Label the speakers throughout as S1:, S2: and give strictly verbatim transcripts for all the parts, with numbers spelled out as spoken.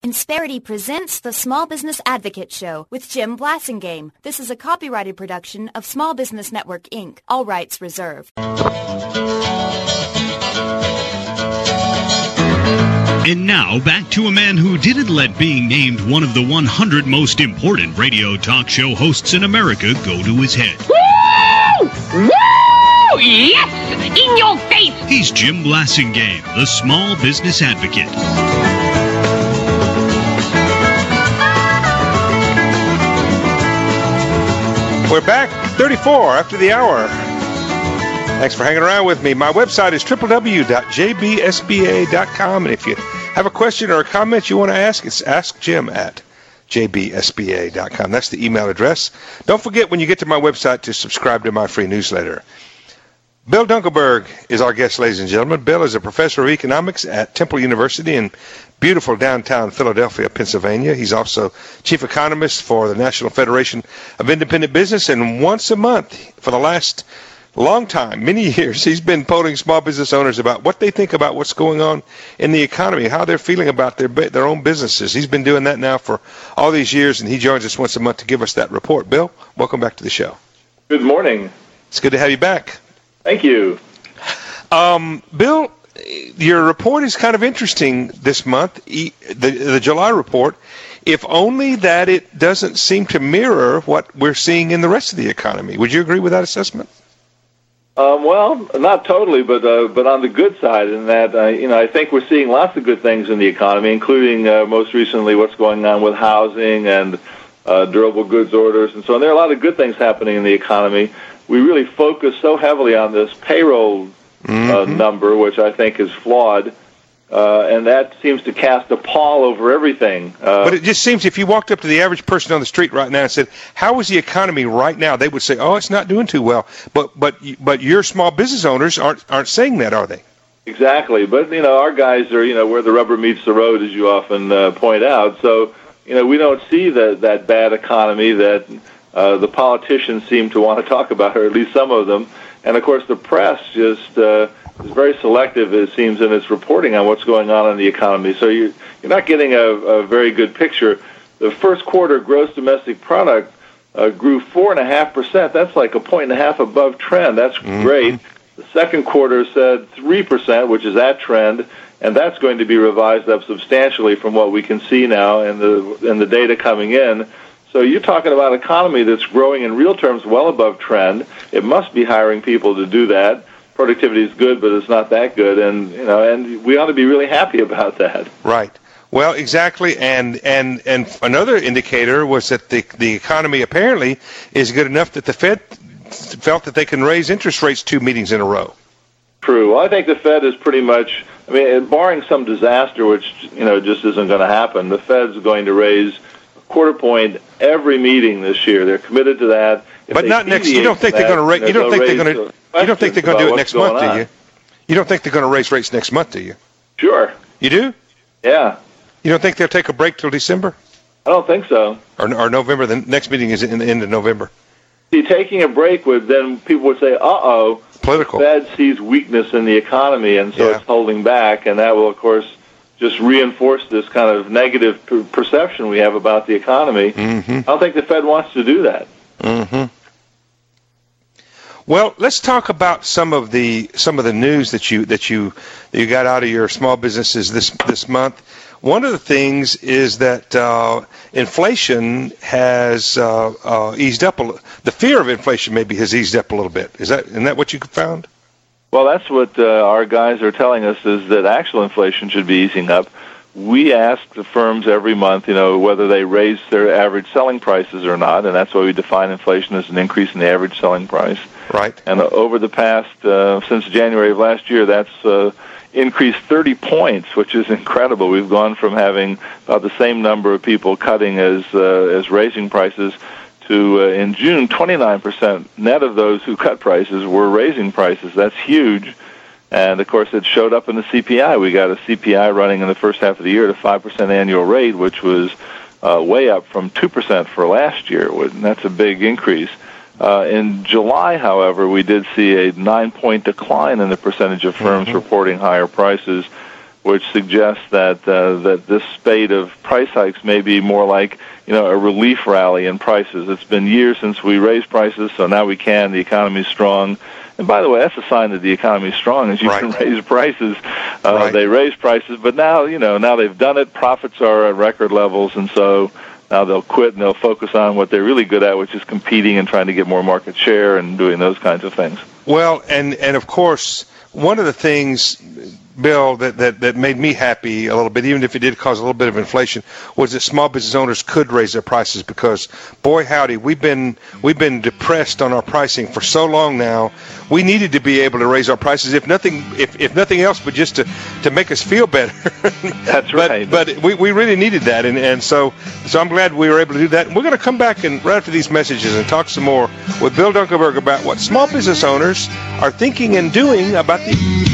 S1: Insperity presents the Small Business Advocate Show with Jim Blasingame. This is a copyrighted production of Small Business Network, Incorporated. All rights reserved.
S2: And now, back to a man who didn't let being named one of the one hundred most important radio talk show hosts in America go to his head.
S3: Woo! Woo! Yes! In your face!
S2: He's Jim Blasingame, the Small Business Advocate.
S4: We're back, thirty-four after the hour. Thanks for hanging around with me. My website is w w w dot j b s b a dot com, and if you have a question or a comment you want to ask, it's ask jim at j b s b a dot com. That's the email address. Don't forget when you get to my website to subscribe to my free newsletter. Bill Dunkelberg is our guest, ladies and gentlemen. Bill is a professor of economics at Temple University in beautiful downtown Philadelphia, Pennsylvania. He's also chief economist for the National Federation of Independent Business, and once a month for the last long time, many years, he's been polling small business owners about what they think about what's going on in the economy, how they're feeling about their their own businesses. He's been doing that now for all these years, and he joins us once a month to give us that report. Bill, welcome back to the show.
S5: Good morning.
S4: It's good to have you back.
S5: Thank you.
S4: Um, Bill, your report is kind of interesting this month, the, the July report, if only that it doesn't seem to mirror what we're seeing in the rest of the economy. Would you agree with that assessment?
S5: Um, well, not totally, but uh, but on the good side in that, uh, you know, I think we're seeing lots of good things in the economy, including uh, most recently what's going on with housing and uh, durable goods orders and so on. There are a lot of good things happening in the economy. We really focus so heavily on this payroll mm-hmm. uh, number, which I think is flawed, uh, and that seems to cast a pall over everything. Uh,
S4: but it just seems if you walked up to the average person on the street right now and said, how is the economy right now, they would say, oh, it's not doing too well. But but but your small business owners aren't aren't saying that, are they?
S5: Exactly. But, you know, our guys are, you know, where the rubber meets the road, as you often uh, point out. So, you know, we don't see the, that bad economy that Uh, the politicians seem to want to talk about, or at least some of them. And, of course, the press just uh, is very selective, it seems, in its reporting on what's going on in the economy. So you, you're not getting a, a very good picture. The first quarter gross domestic product uh, grew four point five percent. That's like a point and a half above trend. That's mm-hmm. great. The second quarter said three percent, which is at trend, and that's going to be revised up substantially from what we can see now in the in the data coming in. So you're talking about an economy that's growing in real terms well above trend. It must be hiring people to do that. Productivity is good, but it's not that good, and you know, and we ought to be really happy about that.
S4: Right. Well, exactly. And and and another indicator was that the the economy apparently is good enough that the Fed felt that they can raise interest rates two meetings in a row.
S5: True. Well, I think the Fed is pretty much. I mean, barring some disaster, which you know just isn't going to happen, the Fed's going to raise quarter point every meeting this year. They're committed to that. If
S4: but not next. You don't think they're going to raise? You don't think they're going to? You don't think they're going to do it next month, do you? You don't think they're going to raise rates next month, do you?
S5: Sure.
S4: You do?
S5: Yeah.
S4: You don't think they'll take a break till December?
S5: I don't think so.
S4: Or, or November? The next meeting is in the end of November.
S5: See, taking a break would then people would say, "Uh-oh,
S4: political."
S5: The Fed sees weakness in the economy, and so yeah. it's holding back, and that will, of course, just reinforce this kind of negative per- perception we have about the economy. Mm-hmm. I don't think the Fed wants to do that.
S4: Mm-hmm. Well, let's talk about some of the some of the news that you that you that you got out of your small businesses this this month. One of the things is that uh, inflation has uh, uh, eased up a little. The fear of inflation maybe has eased up a little bit. Is that isn't that what you found?
S5: Well, that's what uh, our guys are telling us, is that actual inflation should be easing up. We ask the firms every month, you know, whether they raise their average selling prices or not, and that's why we define inflation as an increase in the average selling price.
S4: Right.
S5: And uh, over the past, uh, since January of last year, that's uh, increased thirty points, which is incredible. We've gone from having about the same number of people cutting as uh, as raising prices to, uh, in June, twenty-nine percent net of those who cut prices were raising prices. That's huge. And, of course, it showed up in the C P I. We got a C P I running in the first half of the year at a five percent annual rate, which was uh, way up from two percent for last year. And that's a big increase. Uh, in July, however, we did see a nine-point decline in the percentage of firms mm-hmm. reporting higher prices. which suggests that uh, that this spate of price hikes may be more like, you know, a relief rally in prices. It's been years since we raised prices, so now we can. The economy's strong. And by the way, that's a sign that the economy's strong, is you
S4: right.
S5: can raise prices. Uh,
S4: right.
S5: They raise prices, but now, you know, now they've done it. Profits are at record levels, and so now they'll quit and they'll focus on what they're really good at, which is competing and trying to get more market share and doing those kinds of things.
S4: Well, and, and of course, one of the things, Bill, that, that, that made me happy a little bit, even if it did cause a little bit of inflation, was that small business owners could raise their prices because, boy, howdy, we've been we've been depressed on our pricing for so long now. We needed to be able to raise our prices, if nothing if, if nothing else, but just to, to make us feel better.
S5: That's right.
S4: But, but we, we really needed that, and, and so so I'm glad we were able to do that. And we're going to come back and right after these messages and talk some more with Bill Dunkelberg about what small business owners are thinking and doing about the...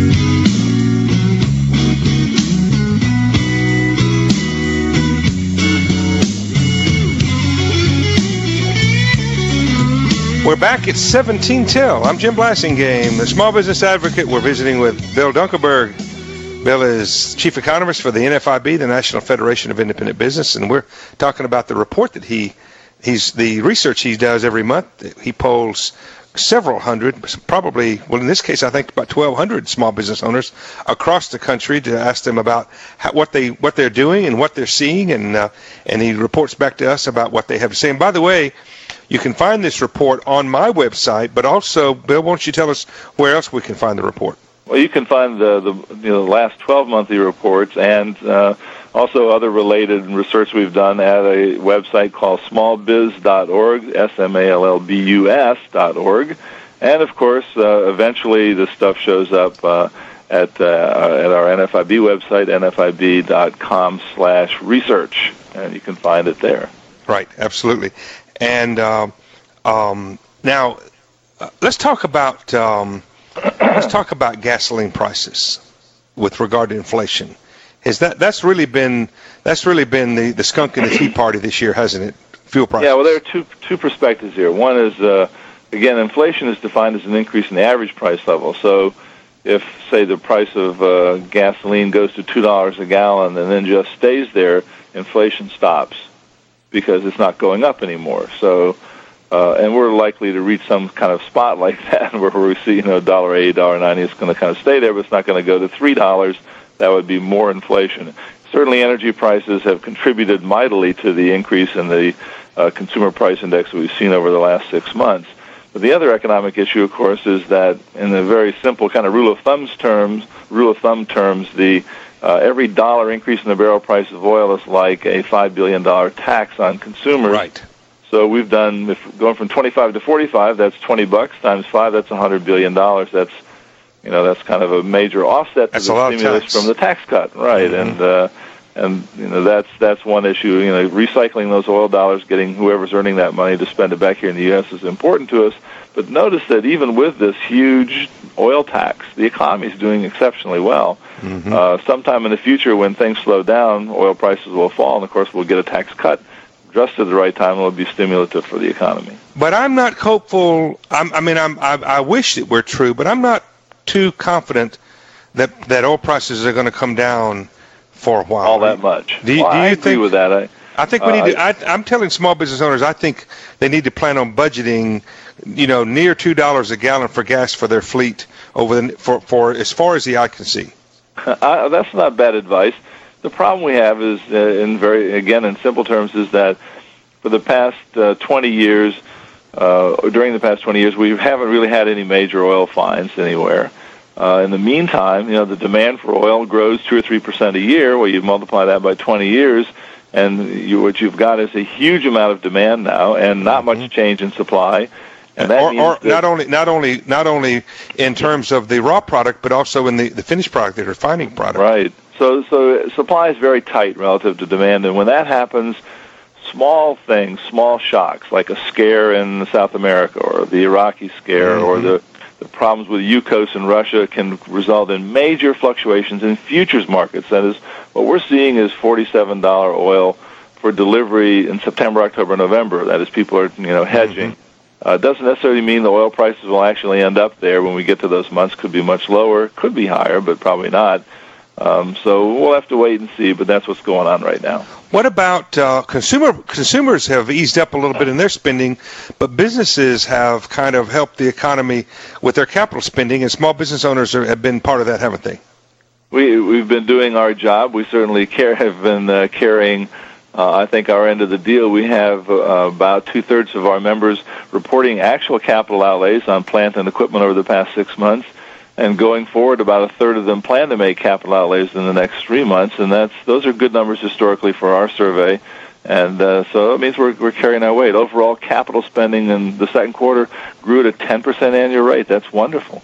S4: We're back at seventeen till. I'm Jim Blasingame, the Small Business Advocate. We're visiting with Bill Dunkelberg. Bill is Chief Economist for the N F I B, the National Federation of Independent Business, and we're talking about the report that he, he's the research he does every month. He polls several hundred, probably, well, in this case, I think about twelve hundred small business owners across the country to ask them about how, what they what they're doing and what they're seeing, and uh, and he reports back to us about what they have to say. And by the way, you can find this report on my website, but also, Bill, why don't you tell us where else we can find the report?
S5: Well, you can find the, the you know, last twelve monthly reports and uh, also other related research we've done at a website called small biz dot org, S M A L L B U S dot org. And, of course, uh, eventually this stuff shows up uh, at uh, at our N F I B website, N F I B dot com slash research, and you can find it there.
S4: Right, absolutely. And um, um, now, uh, let's talk about um, let's talk about gasoline prices with regard to inflation. Is that that's really been that's really been the, the skunk in the tea party this year, hasn't it? Fuel prices.
S5: Yeah. Well, there are two two perspectives here. One is uh, again, inflation is defined as an increase in the average price level. So, if say the price of uh, gasoline goes to two dollars a gallon and then just stays there, inflation stops, because it's not going up anymore. So, uh, and we're likely to reach some kind of spot like that where we see, you know, one dollar eighty, one dollar ninety, it's going to kind of stay there, but it's not going to go to three dollars. That would be more inflation. Certainly energy prices have contributed mightily to the increase in the uh, consumer price index that we've seen over the last six months. But the other economic issue, of course, is that in a very simple kind of rule of thumbs terms, rule of thumb terms, the Uh, every dollar increase in the barrel price of oil is like a five billion dollars tax on consumers.
S4: Right.
S5: So we've done, if going from twenty-five to forty-five, that's twenty bucks times five, that's one hundred billion dollars. That's, you know, that's kind of a major offset to
S4: that's
S5: the stimulus from the tax cut. Right. Mm-hmm. And, uh, and, you know, that's, that's one issue. You know, recycling those oil dollars, getting whoever's earning that money to spend it back here in the U S is important to us. But notice that even with this huge oil tax, the economy is doing exceptionally well. Mm-hmm. Uh, sometime in the future, when things slow down, oil prices will fall, and of course, we'll get a tax cut just at the right time. It will be stimulative for the economy.
S4: But I'm not hopeful. I'm, I mean, I'm, I, I wish it were true, but I'm not too confident that that oil prices are going to come down for a while.
S5: All that much.
S4: Do you,
S5: well,
S4: do you
S5: I
S4: think,
S5: agree with that. I,
S4: I think we
S5: uh,
S4: need to. I, I'm telling small business owners, I think they need to plan on budgeting, you know, near two dollars a gallon for gas for their fleet over the for for as far as the eye can see.
S5: I, that's not bad advice. The problem we have is, uh, in very again in simple terms, is that for the past uh, twenty years, uh, or during the past twenty years, we haven't really had any major oil finds anywhere. Uh, in the meantime, you know, the demand for oil grows two or three percent a year. Well, you multiply that by twenty years, and you, what you've got is a huge amount of demand now, and not much change in supply. And that
S4: or,
S5: means
S4: or
S5: that
S4: not only not only not only in terms of the raw product, but also in the, the finished product, the refining product.
S5: Right. So so supply is very tight relative to demand, and when that happens, small things, small shocks, like a scare in South America or the Iraqi scare mm-hmm. or the the problems with Yukos in Russia can result in major fluctuations in futures markets. That is, what we're seeing is forty-seven dollars oil for delivery in September, October, November. That is, people are you know hedging. Mm-hmm. Uh, doesn't necessarily mean the oil prices will actually end up there when we get to those months. Could be much lower, could be higher, but probably not. Um, so we'll have to wait and see, but that's what's going on right now.
S4: What about uh, consumer? Consumers have eased up a little bit in their spending, but businesses have kind of helped the economy with their capital spending, and small business owners are, have been part of that, haven't they?
S5: We, we've been doing our job. We certainly care, have been uh, carrying, uh, I think, our end of the deal. We have uh, about two-thirds of our members reporting actual capital outlays on plant and equipment over the past six months. And going forward, about a third of them plan to make capital outlays in the next three months, and that's those are good numbers historically for our survey. And uh, so it means we're, we're carrying our weight. Overall capital spending in the second quarter grew at a ten percent annual rate. That's wonderful.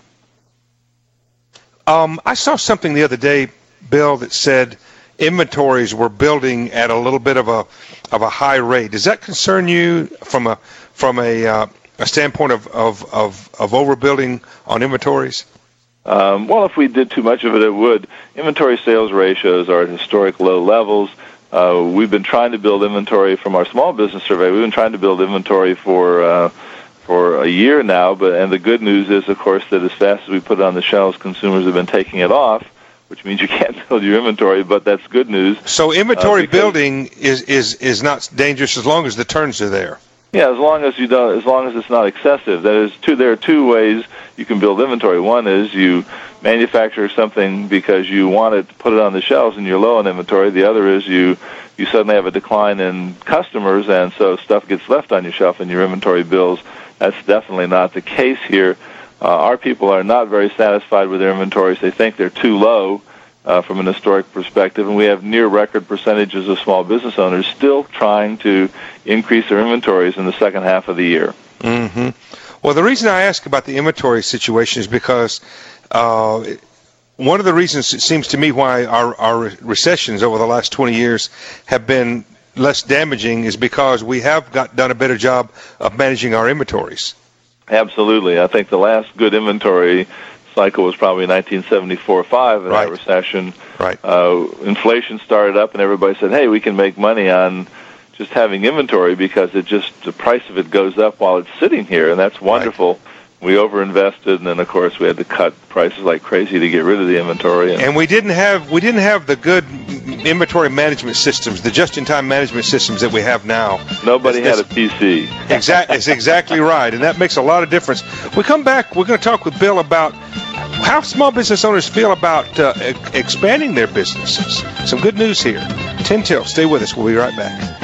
S4: Um, I saw something the other day, Bill, that said inventories were building at a little bit of a of a high rate. Does that concern you from a from a uh, a standpoint of, of, of, of overbuilding on inventories?
S5: Um, well, if we did too much of it, it would. Inventory sales ratios are at historic low levels. Uh, we've been trying to build inventory from our small business survey. We've been trying to build inventory for uh, for a year now, but and the good news is, of course, that as fast as we put it on the shelves, consumers have been taking it off, which means you can't build your inventory, but that's good news.
S4: So inventory uh, building is, is, is not dangerous as long as the turns are there.
S5: Yeah, as long as you don't, as long as it's not excessive. That is, two. There are two ways you can build inventory. One is you manufacture something because you want it to put it on the shelves and you're low on inventory. The other is you you suddenly have a decline in customers, and so stuff gets left on your shelf and your inventory builds. That's definitely not the case here. Uh, our people are not very satisfied with their inventories. They think they're too low uh, from an historic perspective, and we have near record percentages of small business owners still trying to increase their inventories in the second half of the year.
S4: Mm-hmm. Well, the reason I ask about the inventory situation is because uh, one of the reasons it seems to me why our, our recessions over the last twenty years have been less damaging is because we have got done a better job of managing our inventories.
S5: Absolutely. I think the last good inventory cycle was probably nineteen seventy-four five in
S4: right.
S5: that recession.
S4: Right.
S5: Uh, inflation started up, and everybody said, hey, we can make money on just having inventory because it just the price of it goes up while it's sitting here, and that's wonderful. Right. We overinvested, and then of course we had to cut prices like crazy to get rid of the inventory. And,
S4: and we didn't have we didn't have the good inventory management systems, the just-in-time management systems that we have now.
S5: Nobody
S4: it's,
S5: had a P C.
S4: Exactly, it's exactly right, and that makes a lot of difference. We come back. We're going to talk with Bill about how small business owners feel about uh, e- expanding their businesses. Some good news here. ten till. Stay with us. We'll be right back.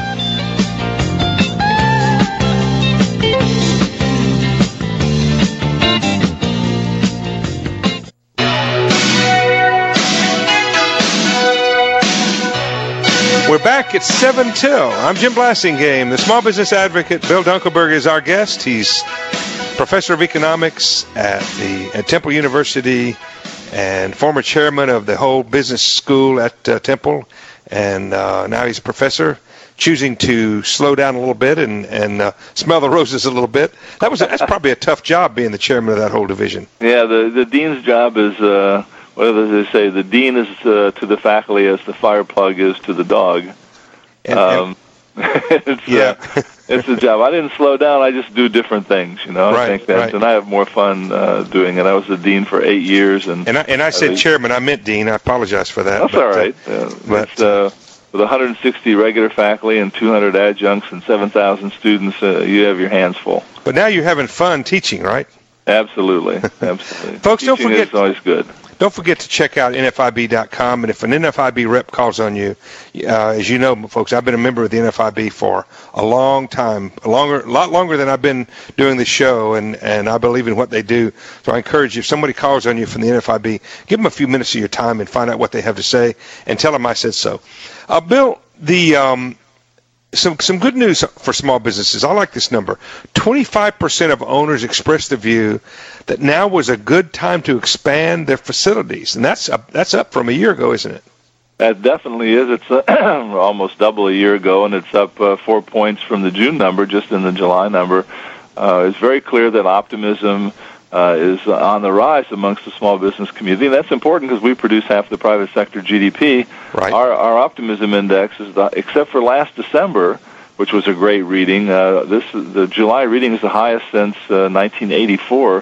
S4: We're back at seven till. I'm Jim Blasingame. The small business advocate, Bill Dunkelberg, is our guest. He's professor of economics at the at Temple University and former chairman of the whole business school at uh, Temple. And uh, now he's a professor, choosing to slow down a little bit and, and uh, smell the roses a little bit. That was a, that's probably a tough job, being the chairman of that whole division.
S5: Yeah, the, the dean's job is... Uh What do they say? The dean is uh, to the faculty as the fire plug is to the dog.
S4: And,
S5: um, it's,
S4: yeah,
S5: uh, it's a job. I didn't slow down. I just do different things, you know.
S4: Right,
S5: I think that,
S4: right.
S5: and I have more fun uh, doing it. I was the dean for eight years, and
S4: and I, and I said uh, chairman. I meant dean. I apologize for that.
S5: That's
S4: but,
S5: all right.
S4: Uh,
S5: uh,
S4: but,
S5: it's, uh, with one hundred sixty regular faculty and two hundred adjuncts and seven thousand students, uh, you have your hands full.
S4: But now you're having fun teaching, right?
S5: Absolutely, absolutely.
S4: Folks,
S5: Teaching
S4: don't forget.
S5: is always good.
S4: Don't forget to check out N F I B dot com, and if an N F I B rep calls on you, uh, as you know, folks, I've been a member of the N F I B for a long time, a longer, a lot longer than I've been doing the show, and, and I believe in what they do. So I encourage you, if somebody calls on you from the N F I B, give them a few minutes of your time and find out what they have to say, and tell them I said so. Uh, Bill, the um, some some good news for small businesses. I like this number. twenty-five percent of owners expressed the view that now was a good time to expand their facilities, and that's up, that's up from a year ago, isn't it?
S5: That definitely is. It's uh, almost double a year ago, and it's up uh, four points from the June number, just in the July number. Uh, it's very clear that optimism uh, is on the rise amongst the small business community, and that's important because we produce half the private sector G D P.
S4: Right.
S5: Our, our optimism index is, the, except for last December, which was a great reading, uh, this the July reading is the highest since uh, nineteen eighty-four.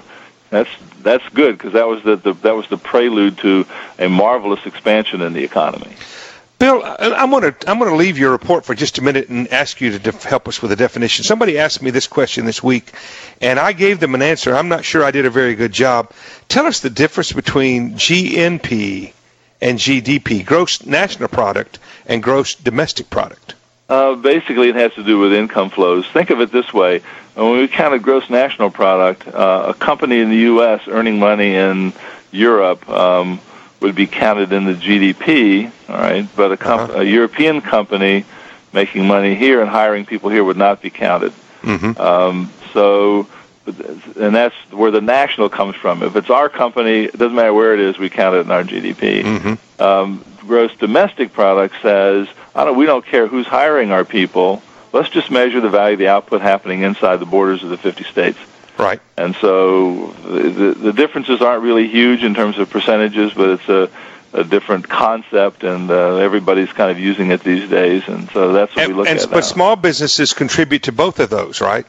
S5: That's that's good because that was the, the that was the prelude to a marvelous expansion in the economy.
S4: Bill, I'm going to I'm going to leave your report for just a minute and ask you to def- help us with a definition. Somebody asked me this question this week, and I gave them an answer. I'm not sure I did a very good job. Tell us the difference between G N P and G D P, gross national product and gross domestic product.
S5: Uh, basically, it has to do with income flows. Think of it this way. When we counted gross national product, uh, a company in the U S earning money in Europe um, would be counted in the G D P, all right, but a, comp- uh-huh. a European company making money here and hiring people here would not be counted.
S4: Mm-hmm.
S5: Um, so, and that's where the national comes from. If it's our company, it doesn't matter where it is, we count it in our G D P.
S4: Mm-hmm.
S5: Um, gross domestic product says, I don't, we don't care who's hiring our people. Let's just measure the value of the output happening inside the borders of the fifty states.
S4: Right.
S5: And so the, the differences aren't really huge in terms of percentages, but it's a, a different concept, and uh, everybody's kind of using it these days, and so that's what
S4: and,
S5: we look
S4: and,
S5: at
S4: But
S5: now.
S4: small businesses contribute to both of those, right?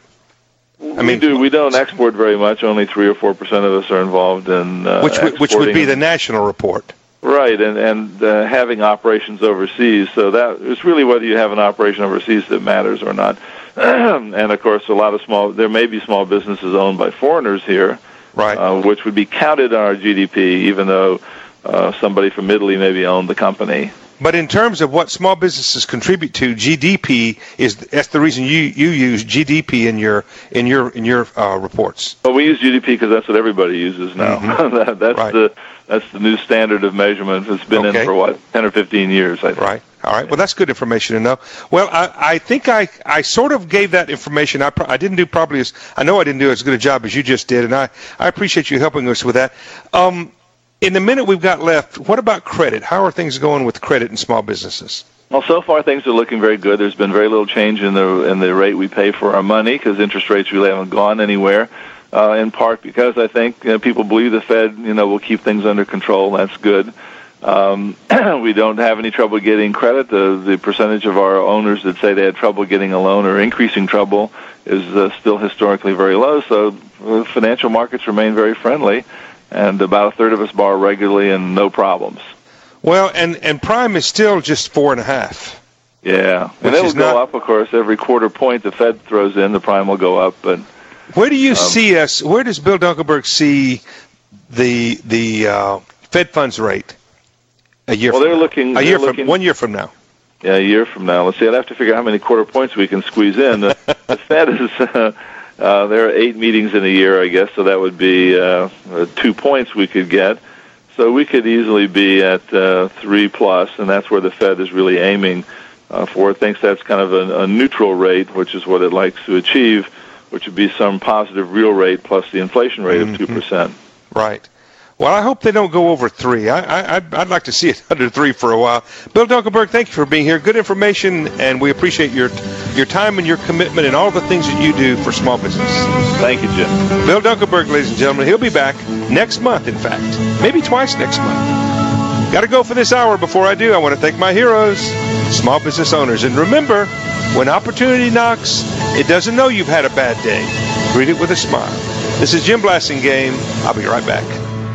S5: I mean, we do. We don't export very much. Only three or four percent of us are involved in uh,
S4: which would, which would be the national report.
S5: Right, and and uh, having operations overseas. So that it's really whether you have an operation overseas that matters or not. And of course, a lot of small there may be small businesses owned by foreigners here,
S4: right?
S5: Uh, which would be counted on our G D P, even though uh, somebody from Italy maybe owned the company.
S4: But in terms of what small businesses contribute to, G D P is that's the reason you, you use G D P in your in your in your uh, reports.
S5: Well, we use G D P because that's what everybody uses now.
S4: Mm-hmm.
S5: that, that's
S4: right.
S5: the that's the new standard of measurement. It's been
S4: okay.
S5: in for what ten or fifteen years, I think.
S4: Right. All right. Well, that's good information to know. Well, I, I think I, I sort of gave that information. I, pro- I didn't do probably as I know I didn't do as good a job as you just did, and I, I appreciate you helping us with that. Um, In the minute we've got left, what about credit? How are things going with credit in small businesses?
S5: Well, so far things are looking very good. There's been very little change in the in the rate we pay for our money because interest rates really haven't gone anywhere. Uh, in part because I think you know, people believe the Fed, you know, will keep things under control. That's good. Um, we don't have any trouble getting credit. The the percentage of our owners that say they had trouble getting a loan or increasing trouble is uh, still historically very low. So uh, financial markets remain very friendly. And about a third of us borrow regularly and no problems.
S4: Well, and, and prime is still just four and a half.
S5: Yeah, and it'll go not... up, of course, every quarter point the Fed throws in, the prime will go up. But
S4: where do you
S5: um,
S4: see us? Where does Bill Dunkelberg see the the uh, Fed funds rate a year?
S5: Well,
S4: from
S5: they're
S4: now?
S5: looking
S4: a
S5: they're
S4: year
S5: looking,
S4: from one year from now.
S5: Yeah, a year from now. Let's see. I'd have to figure out how many quarter points we can squeeze in. The, the Fed is. Uh, Uh, there are eight meetings in a year, I guess, so that would be uh, uh, two points we could get. So we could easily be at uh, three plus, and that's where the Fed is really aiming uh, for. It thinks that's kind of a, a neutral rate, which is what it likes to achieve, which would be some positive real rate plus the inflation rate
S4: mm-hmm.
S5: of two percent.
S4: Right. Well, I hope they don't go over three. I, I, I'd, I'd like to see it under three for a while. Bill Dunkelberg, thank you for being here. Good information, and we appreciate your your time and your commitment and all the things that you do for small business.
S5: Thank you, Jim.
S4: Bill Dunkelberg, ladies and gentlemen. He'll be back next month, in fact. Maybe twice next month. Got to go for this hour. Before I do, I want to thank my heroes, small business owners. And remember, when opportunity knocks, it doesn't know you've had a bad day. Greet it with a smile. This is Jim Blasingame. I'll be right back.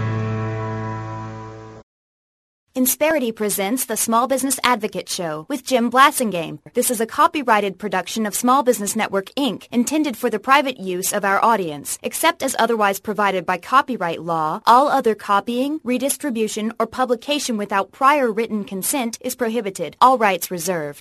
S1: Insperity presents the Small Business Advocate Show with Jim Blasingame. This is a copyrighted production of Small Business Network, Incorporated, intended for the private use of our audience. Except as otherwise provided by copyright law, all other copying, redistribution, or publication without prior written consent is prohibited. All rights reserved.